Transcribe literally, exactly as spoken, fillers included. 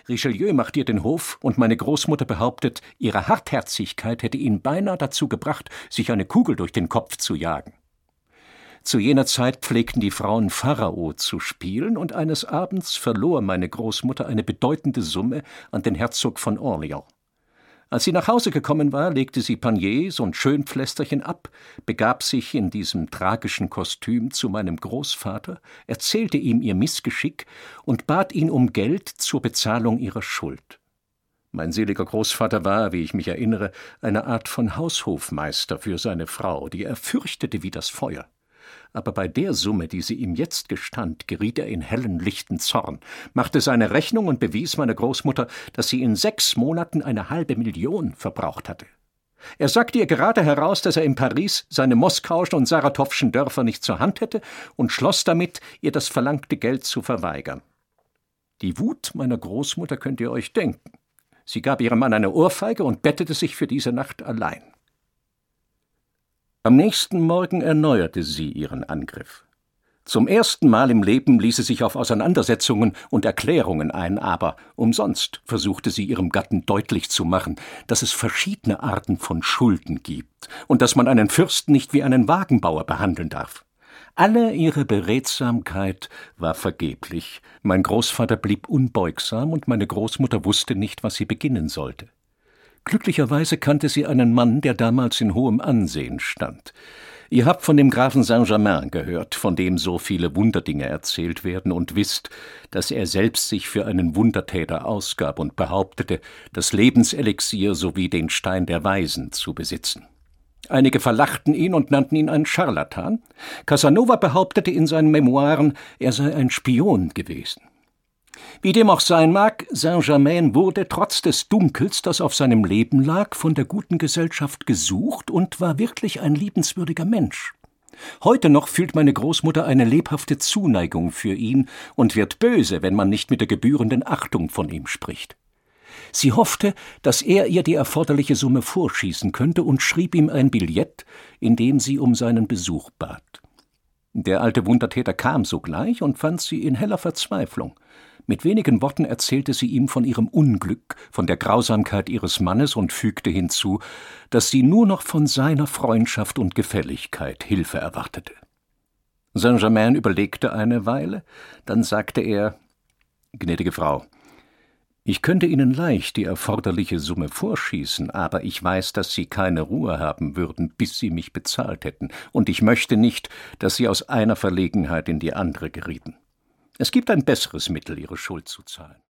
Richelieu macht ihr den Hof, und meine Großmutter behauptet, ihre Hartherzigkeit hätte ihn beinahe dazu gebracht, sich eine Kugel durch den Kopf zu jagen. Zu jener Zeit pflegten die Frauen Pharao zu spielen, und eines Abends verlor meine Großmutter eine bedeutende Summe an den Herzog von Orleans. Als sie nach Hause gekommen war, legte sie Paniers und Schönpflästerchen ab, begab sich in diesem tragischen Kostüm zu meinem Großvater, erzählte ihm ihr Missgeschick und bat ihn um Geld zur Bezahlung ihrer Schuld. Mein seliger Großvater war, wie ich mich erinnere, eine Art von Haushofmeister für seine Frau, die er fürchtete wie das Feuer. Aber bei der Summe, die sie ihm jetzt gestand, geriet er in hellen, lichten Zorn, machte seine Rechnung und bewies meiner Großmutter, dass sie in sechs Monaten eine halbe Million verbraucht hatte. Er sagte ihr gerade heraus, dass er in Paris seine moskauischen und saratowschen Dörfer nicht zur Hand hätte, und schloss damit, ihr das verlangte Geld zu verweigern. Die Wut meiner Großmutter könnt ihr euch denken. Sie gab ihrem Mann eine Ohrfeige und bettete sich für diese Nacht allein. Am nächsten Morgen erneuerte sie ihren Angriff. Zum ersten Mal im Leben ließ sie sich auf Auseinandersetzungen und Erklärungen ein, aber umsonst versuchte sie ihrem Gatten deutlich zu machen, dass es verschiedene Arten von Schulden gibt und dass man einen Fürsten nicht wie einen Wagenbauer behandeln darf. Alle ihre Beredsamkeit war vergeblich. Mein Großvater blieb unbeugsam, und meine Großmutter wusste nicht, was sie beginnen sollte. Glücklicherweise kannte sie einen Mann, der damals in hohem Ansehen stand. Ihr habt von dem Grafen Saint-Germain gehört, von dem so viele Wunderdinge erzählt werden, und wisst, dass er selbst sich für einen Wundertäter ausgab und behauptete, das Lebenselixier sowie den Stein der Weisen zu besitzen. Einige verlachten ihn und nannten ihn einen Scharlatan. Casanova behauptete in seinen Memoiren, er sei ein Spion gewesen. Wie dem auch sein mag, Saint-Germain wurde trotz des Dunkels, das auf seinem Leben lag, von der guten Gesellschaft gesucht und war wirklich ein liebenswürdiger Mensch. Heute noch fühlt meine Großmutter eine lebhafte Zuneigung für ihn und wird böse, wenn man nicht mit der gebührenden Achtung von ihm spricht. Sie hoffte, dass er ihr die erforderliche Summe vorschießen könnte, und schrieb ihm ein Billett, in dem sie um seinen Besuch bat. Der alte Wundertäter kam sogleich und fand sie in heller Verzweiflung. Mit wenigen Worten erzählte sie ihm von ihrem Unglück, von der Grausamkeit ihres Mannes und fügte hinzu, dass sie nur noch von seiner Freundschaft und Gefälligkeit Hilfe erwartete. Saint-Germain überlegte eine Weile, dann sagte er: »Gnädige Frau, ich könnte Ihnen leicht die erforderliche Summe vorschießen, aber ich weiß, dass Sie keine Ruhe haben würden, bis Sie mich bezahlt hätten, und ich möchte nicht, dass Sie aus einer Verlegenheit in die andere gerieten. Es gibt ein besseres Mittel, Ihre Schuld zu zahlen.«